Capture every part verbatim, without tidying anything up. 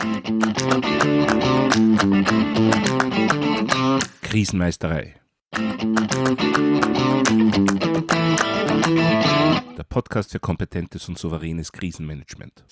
Krisenmeisterei. Der Podcast für kompetentes und souveränes Krisenmanagement.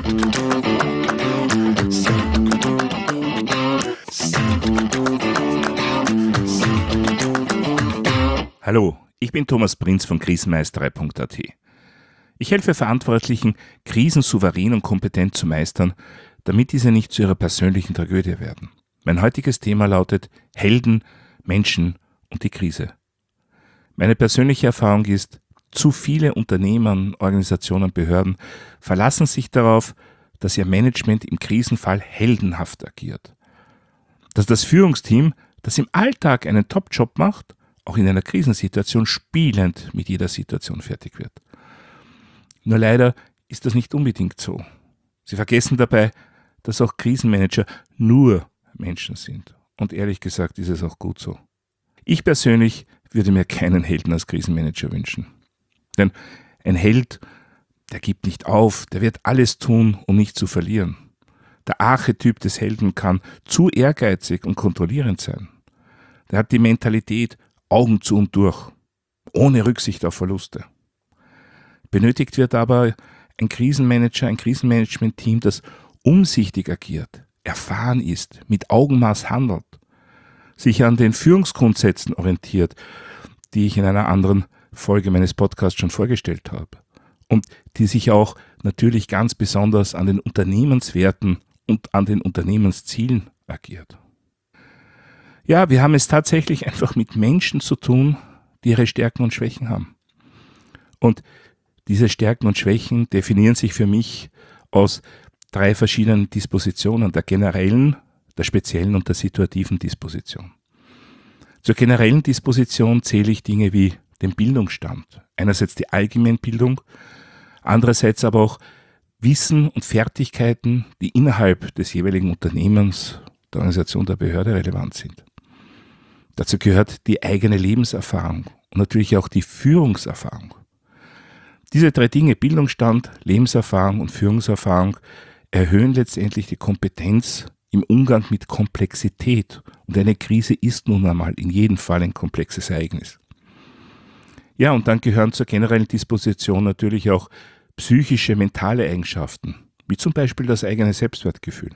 Hallo, ich bin Thomas Prinz von krisenmeisterei punkt a t. Ich helfe Verantwortlichen, Krisen souverän und kompetent zu meistern, damit diese nicht zu ihrer persönlichen Tragödie werden. Mein heutiges Thema lautet Helden, Menschen und die Krise. Meine persönliche Erfahrung ist, zu viele Unternehmen, Organisationen, Behörden verlassen sich darauf, dass ihr Management im Krisenfall heldenhaft agiert. Dass das Führungsteam, das im Alltag einen Top-Job macht, auch in einer Krisensituation spielend mit jeder Situation fertig wird. Nur leider ist das nicht unbedingt so. Sie vergessen dabei, dass auch Krisenmanager nur Menschen sind. Und ehrlich gesagt ist es auch gut so. Ich persönlich würde mir keinen Helden als Krisenmanager wünschen. Denn ein Held, der gibt nicht auf, der wird alles tun, um nicht zu verlieren. Der Archetyp des Helden kann zu ehrgeizig und kontrollierend sein. Der hat die Mentalität Augen zu und durch, ohne Rücksicht auf Verluste. Benötigt wird aber ein Krisenmanager, ein Krisenmanagement-Team, das umsichtig agiert, erfahren ist, mit Augenmaß handelt, sich an den Führungsgrundsätzen orientiert, die ich in einer anderen Folge meines Podcasts schon vorgestellt habe und die sich auch natürlich ganz besonders an den Unternehmenswerten und an den Unternehmenszielen agiert. Ja, wir haben es tatsächlich einfach mit Menschen zu tun, die ihre Stärken und Schwächen haben. Und diese Stärken und Schwächen definieren sich für mich aus drei verschiedenen Dispositionen, der generellen, der speziellen und der situativen Disposition. Zur generellen Disposition zähle ich Dinge wie den Bildungsstand, einerseits die Allgemeinbildung, andererseits aber auch Wissen und Fertigkeiten, die innerhalb des jeweiligen Unternehmens, der Organisation, der Behörde relevant sind. Dazu gehört die eigene Lebenserfahrung und natürlich auch die Führungserfahrung. Diese drei Dinge, Bildungsstand, Lebenserfahrung und Führungserfahrung, erhöhen letztendlich die Kompetenz im Umgang mit Komplexität. Und eine Krise ist nun einmal in jedem Fall ein komplexes Ereignis. Ja, und dann gehören zur generellen Disposition natürlich auch psychische, mentale Eigenschaften, wie zum Beispiel das eigene Selbstwertgefühl.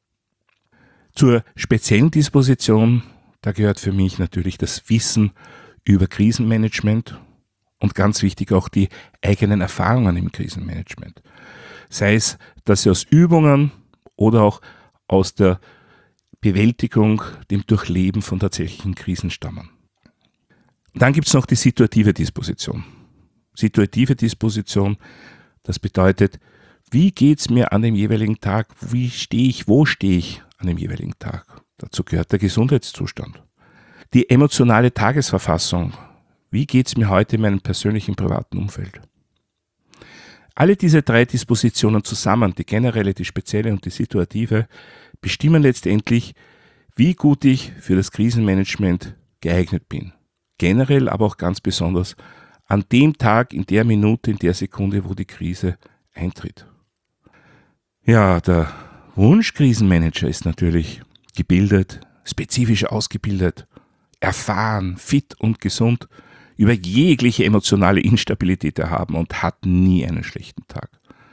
Zur speziellen Disposition, da gehört für mich natürlich das Wissen über Krisenmanagement und ganz wichtig auch die eigenen Erfahrungen im Krisenmanagement. Sei es, dass sie aus Übungen oder auch aus der Bewältigung, dem Durchleben von tatsächlichen Krisen stammen. Und dann gibt es noch die situative Disposition. Situative Disposition, das bedeutet, wie geht es mir an dem jeweiligen Tag, wie stehe ich, wo stehe ich an dem jeweiligen Tag. Dazu gehört der Gesundheitszustand. Die emotionale Tagesverfassung, wie geht es mir heute in meinem persönlichen privaten Umfeld. Alle diese drei Dispositionen zusammen, die generelle, die spezielle und die situative, bestimmen letztendlich, wie gut ich für das Krisenmanagement geeignet bin. Generell, aber auch ganz besonders an dem Tag, in der Minute, in der Sekunde, wo die Krise eintritt. Ja, der Wunschkrisenmanager ist natürlich gebildet, spezifisch ausgebildet, erfahren, fit und gesund, über jegliche emotionale Instabilität erhaben und hat nie einen schlechten Tag.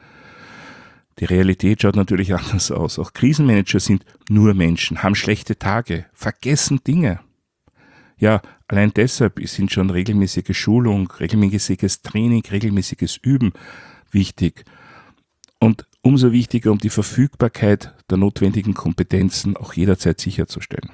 Die Realität schaut natürlich anders aus. Auch Krisenmanager sind nur Menschen, haben schlechte Tage, vergessen Dinge. Ja, allein deshalb sind schon regelmäßige Schulung, regelmäßiges Training, regelmäßiges Üben wichtig. Und umso wichtiger, um die Verfügbarkeit der notwendigen Kompetenzen auch jederzeit sicherzustellen.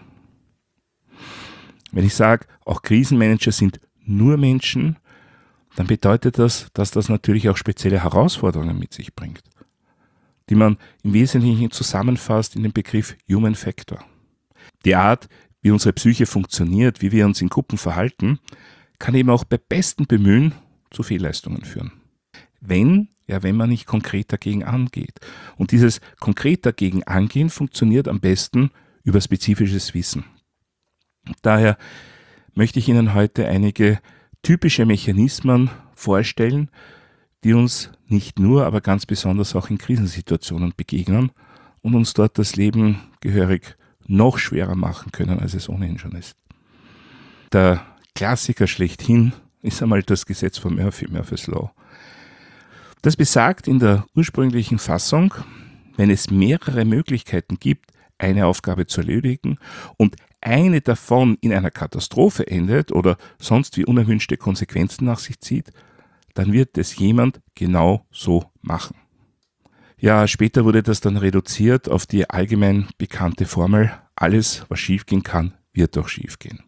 Wenn ich sage, auch Krisenmanager sind nur Menschen, dann bedeutet das, dass das natürlich auch spezielle Herausforderungen mit sich bringt, die man im Wesentlichen zusammenfasst in den Begriff Human Factor. Die Art, wie unsere Psyche funktioniert, wie wir uns in Gruppen verhalten, kann eben auch bei bestem Bemühen zu Fehlleistungen führen. Wenn, ja, wenn man nicht konkret dagegen angeht. Und dieses konkret dagegen angehen funktioniert am besten über spezifisches Wissen. Daher möchte ich Ihnen heute einige typische Mechanismen vorstellen, die uns nicht nur, aber ganz besonders auch in Krisensituationen begegnen und uns dort das Leben gehörig noch schwerer machen können, als es ohnehin schon ist. Der Klassiker schlechthin ist einmal das Gesetz von Murphy, Murphy's Law. Das besagt in der ursprünglichen Fassung, wenn es mehrere Möglichkeiten gibt, eine Aufgabe zu erledigen und eine davon in einer Katastrophe endet oder sonst wie unerwünschte Konsequenzen nach sich zieht, dann wird es jemand genau so machen. Ja, später wurde das dann reduziert auf die allgemein bekannte Formel, alles, was schiefgehen kann, wird auch schiefgehen.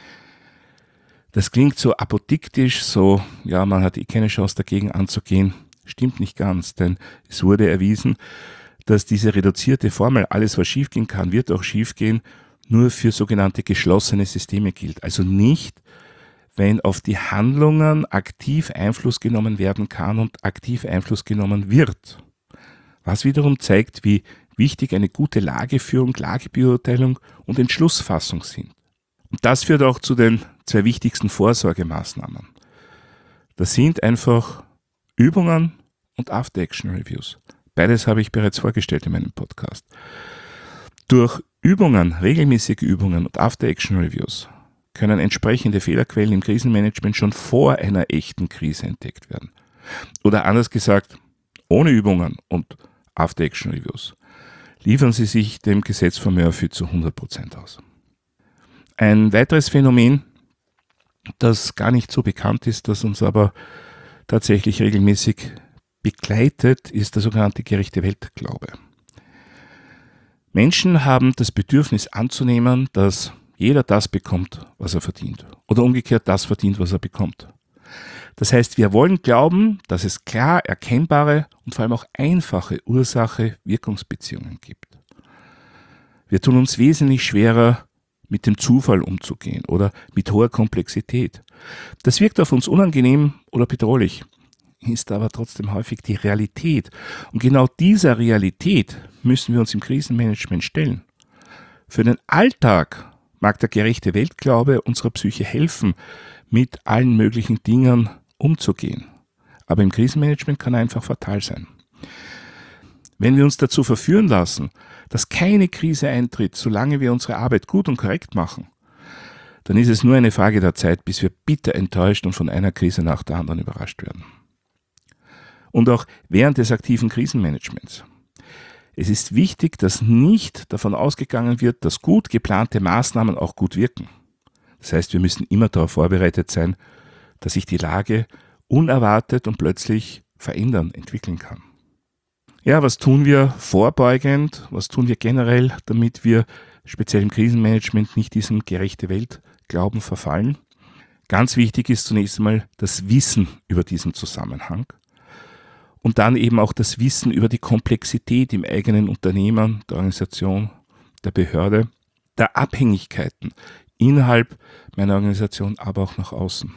Das klingt so apodiktisch, so, ja, man hat eh keine Chance dagegen anzugehen. Stimmt nicht ganz, denn es wurde erwiesen, dass diese reduzierte Formel, alles was schiefgehen kann, wird auch schiefgehen, nur für sogenannte geschlossene Systeme gilt. Also nicht, wenn auf die Handlungen aktiv Einfluss genommen werden kann und aktiv Einfluss genommen wird. Was wiederum zeigt, wie wichtig eine gute Lageführung, Lagebeurteilung und Entschlussfassung sind. Und das führt auch zu den zwei wichtigsten Vorsorgemaßnahmen. Das sind einfach Übungen und After-Action-Reviews. Beides habe ich bereits vorgestellt in meinem Podcast. Durch Übungen, regelmäßige Übungen und After-Action-Reviews können entsprechende Fehlerquellen im Krisenmanagement schon vor einer echten Krise entdeckt werden. Oder anders gesagt, ohne Übungen und After-Action-Reviews liefern sie sich dem Gesetz von Murphy zu hundert Prozent aus. Ein weiteres Phänomen, das gar nicht so bekannt ist, das uns aber tatsächlich regelmäßig begleitet, ist der sogenannte gerechte Weltglaube. Menschen haben das Bedürfnis anzunehmen, dass jeder das bekommt, was er verdient. Oder umgekehrt das verdient, was er bekommt. Das heißt, wir wollen glauben, dass es klar erkennbare und vor allem auch einfache Ursache-Wirkungsbeziehungen gibt. Wir tun uns wesentlich schwerer, mit dem Zufall umzugehen oder mit hoher Komplexität. Das wirkt auf uns unangenehm oder bedrohlich, ist aber trotzdem häufig die Realität. Und genau dieser Realität müssen wir uns im Krisenmanagement stellen. Für den Alltag mag der gerechte Weltglaube unserer Psyche helfen, mit allen möglichen Dingen umzugehen. Aber im Krisenmanagement kann er einfach fatal sein. Wenn wir uns dazu verführen lassen, dass keine Krise eintritt, solange wir unsere Arbeit gut und korrekt machen, dann ist es nur eine Frage der Zeit, bis wir bitter enttäuscht und von einer Krise nach der anderen überrascht werden. Und auch während des aktiven Krisenmanagements. Es ist wichtig, dass nicht davon ausgegangen wird, dass gut geplante Maßnahmen auch gut wirken. Das heißt, wir müssen immer darauf vorbereitet sein, dass sich die Lage unerwartet und plötzlich verändern, entwickeln kann. Ja, was tun wir vorbeugend? Was tun wir generell, damit wir speziell im Krisenmanagement nicht diesem gerechte Weltglauben verfallen? Ganz wichtig ist zunächst einmal das Wissen über diesen Zusammenhang und dann eben auch das Wissen über die Komplexität im eigenen Unternehmen, der Organisation, der Behörde, der Abhängigkeiten innerhalb meiner Organisation, aber auch nach außen.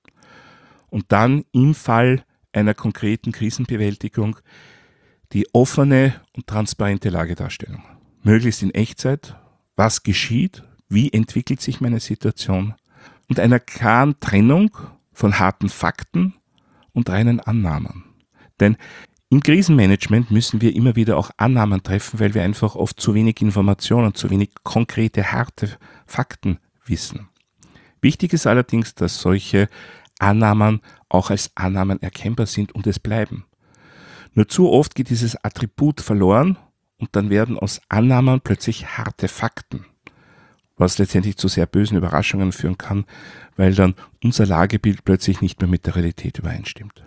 Und dann im Fall einer konkreten Krisenbewältigung die offene und transparente Lagedarstellung. Möglichst in Echtzeit, was geschieht, wie entwickelt sich meine Situation und einer klaren Trennung von harten Fakten und reinen Annahmen. Denn im Krisenmanagement müssen wir immer wieder auch Annahmen treffen, weil wir einfach oft zu wenig Informationen, zu wenig konkrete, harte Fakten wissen. Wichtig ist allerdings, dass solche Annahmen auch als Annahmen erkennbar sind und es bleiben. Nur zu oft geht dieses Attribut verloren und dann werden aus Annahmen plötzlich harte Fakten, was letztendlich zu sehr bösen Überraschungen führen kann, weil dann unser Lagebild plötzlich nicht mehr mit der Realität übereinstimmt.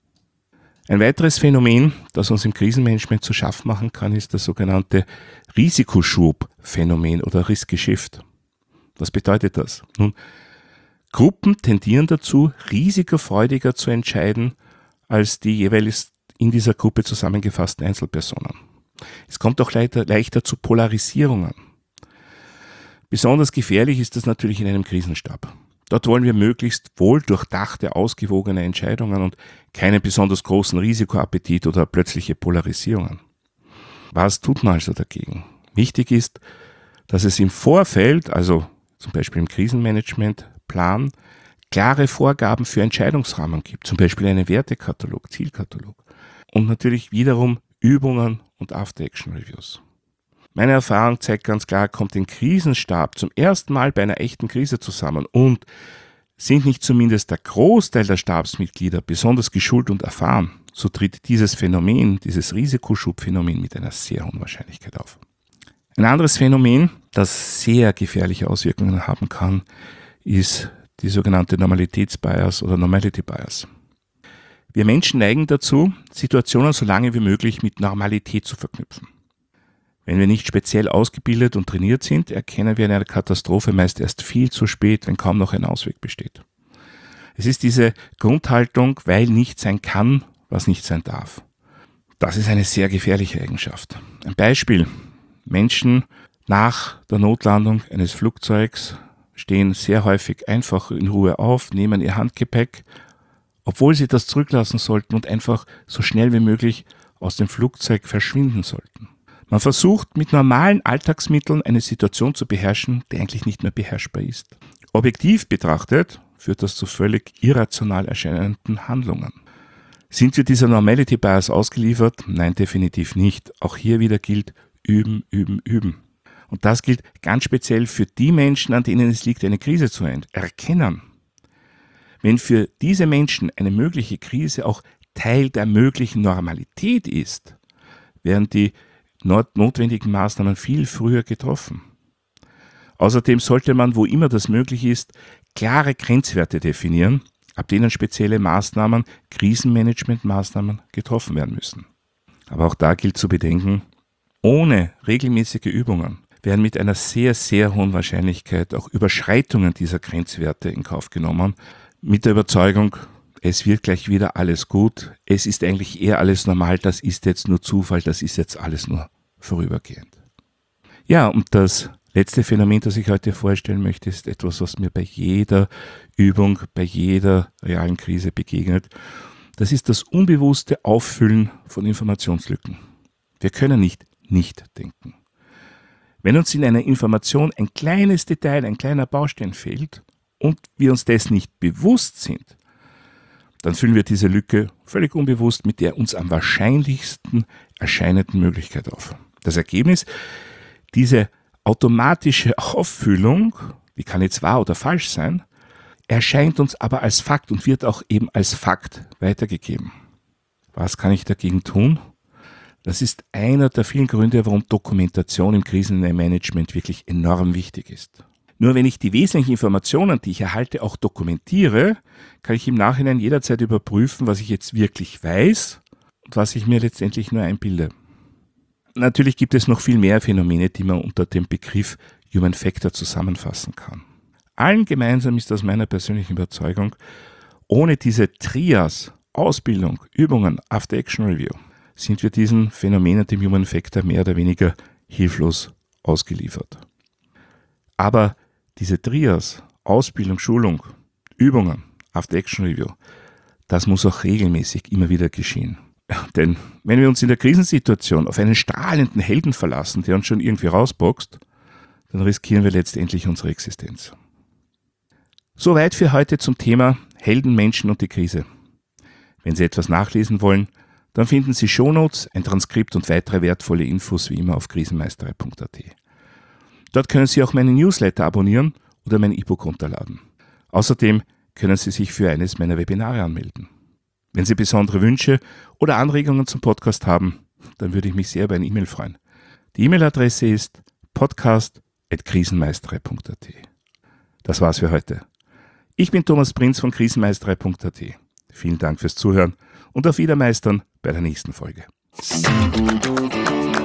Ein weiteres Phänomen, das uns im Krisenmanagement zu schaffen machen kann, ist das sogenannte Risikoschub-Phänomen oder Risk-Shift. Was bedeutet das? Nun, Gruppen tendieren dazu, risikofreudiger zu entscheiden als die jeweils in dieser Gruppe zusammengefassten Einzelpersonen. Es kommt auch leichter, leichter zu Polarisierungen. Besonders gefährlich ist das natürlich in einem Krisenstab. Dort wollen wir möglichst wohl durchdachte, ausgewogene Entscheidungen und keinen besonders großen Risikoappetit oder plötzliche Polarisierungen. Was tut man also dagegen? Wichtig ist, dass es im Vorfeld, also zum Beispiel im Krisenmanagementplan, klare Vorgaben für Entscheidungsrahmen gibt, zum Beispiel einen Wertekatalog, Zielkatalog und natürlich wiederum Übungen und After-Action-Reviews. Meine Erfahrung zeigt ganz klar, kommt ein Krisenstab zum ersten Mal bei einer echten Krise zusammen und sind nicht zumindest der Großteil der Stabsmitglieder besonders geschult und erfahren, so tritt dieses Phänomen, dieses Risikoschubphänomen mit einer sehr hohen Wahrscheinlichkeit auf. Ein anderes Phänomen, das sehr gefährliche Auswirkungen haben kann, ist die sogenannte Normalitätsbias oder Normality Bias. Wir Menschen neigen dazu, Situationen so lange wie möglich mit Normalität zu verknüpfen. Wenn wir nicht speziell ausgebildet und trainiert sind, erkennen wir eine Katastrophe meist erst viel zu spät, wenn kaum noch ein Ausweg besteht. Es ist diese Grundhaltung, weil nicht sein kann, was nicht sein darf. Das ist eine sehr gefährliche Eigenschaft. Ein Beispiel. Menschen nach der Notlandung eines Flugzeugs stehen sehr häufig einfach in Ruhe auf, nehmen ihr Handgepäck, obwohl sie das zurücklassen sollten und einfach so schnell wie möglich aus dem Flugzeug verschwinden sollten. Man versucht mit normalen Alltagsmitteln eine Situation zu beherrschen, die eigentlich nicht mehr beherrschbar ist. Objektiv betrachtet führt das zu völlig irrational erscheinenden Handlungen. Sind wir dieser Normality Bias ausgeliefert? Nein, definitiv nicht. Auch hier wieder gilt üben, üben, üben. Und das gilt ganz speziell für die Menschen, an denen es liegt, eine Krise zu erkennen. Wenn für diese Menschen eine mögliche Krise auch Teil der möglichen Normalität ist, werden die notwendigen Maßnahmen viel früher getroffen. Außerdem sollte man, wo immer das möglich ist, klare Grenzwerte definieren, ab denen spezielle Maßnahmen, Krisenmanagementmaßnahmen getroffen werden müssen. Aber auch da gilt zu bedenken, ohne regelmäßige Übungen werden mit einer sehr, sehr hohen Wahrscheinlichkeit auch Überschreitungen dieser Grenzwerte in Kauf genommen, mit der Überzeugung, es wird gleich wieder alles gut, es ist eigentlich eher alles normal, das ist jetzt nur Zufall, das ist jetzt alles nur vorübergehend. Ja, und das letzte Phänomen, das ich heute vorstellen möchte, ist etwas, was mir bei jeder Übung, bei jeder realen Krise begegnet. Das ist das unbewusste Auffüllen von Informationslücken. Wir können nicht nicht denken. Wenn uns in einer Information ein kleines Detail, ein kleiner Baustein fehlt und wir uns dessen nicht bewusst sind, dann füllen wir diese Lücke völlig unbewusst mit der uns am wahrscheinlichsten erscheinenden Möglichkeit auf. Das Ergebnis, diese automatische Auffüllung, die kann jetzt wahr oder falsch sein, erscheint uns aber als Fakt und wird auch eben als Fakt weitergegeben. Was kann ich dagegen tun? Das ist einer der vielen Gründe, warum Dokumentation im Krisenmanagement wirklich enorm wichtig ist. Nur wenn ich die wesentlichen Informationen, die ich erhalte, auch dokumentiere, kann ich im Nachhinein jederzeit überprüfen, was ich jetzt wirklich weiß und was ich mir letztendlich nur einbilde. Natürlich gibt es noch viel mehr Phänomene, die man unter dem Begriff Human Factor zusammenfassen kann. Allen gemeinsam ist aus meiner persönlichen Überzeugung, ohne diese Trias, Ausbildung, Übungen, After-Action-Review, sind wir diesen Phänomenen, dem Human Factor, mehr oder weniger hilflos ausgeliefert. Aber diese Trias, Ausbildung, Schulung, Übungen, After-Action-Review, das muss auch regelmäßig immer wieder geschehen. Denn wenn wir uns in der Krisensituation auf einen strahlenden Helden verlassen, der uns schon irgendwie rausboxt, dann riskieren wir letztendlich unsere Existenz. Soweit für heute zum Thema Helden, Menschen und die Krise. Wenn Sie etwas nachlesen wollen, dann finden Sie Shownotes, ein Transkript und weitere wertvolle Infos wie immer auf krisenmeisterei punkt a t. Dort können Sie auch meinen Newsletter abonnieren oder mein E-Book runterladen. Außerdem können Sie sich für eines meiner Webinare anmelden. Wenn Sie besondere Wünsche oder Anregungen zum Podcast haben, dann würde ich mich sehr über eine E-Mail freuen. Die E-Mail-Adresse ist podcast at krisenmeisterei punkt a t. Das war's für heute. Ich bin Thomas Prinz von krisenmeisterei punkt a t. Vielen Dank fürs Zuhören und auf Wiedermeistern bei der nächsten Folge.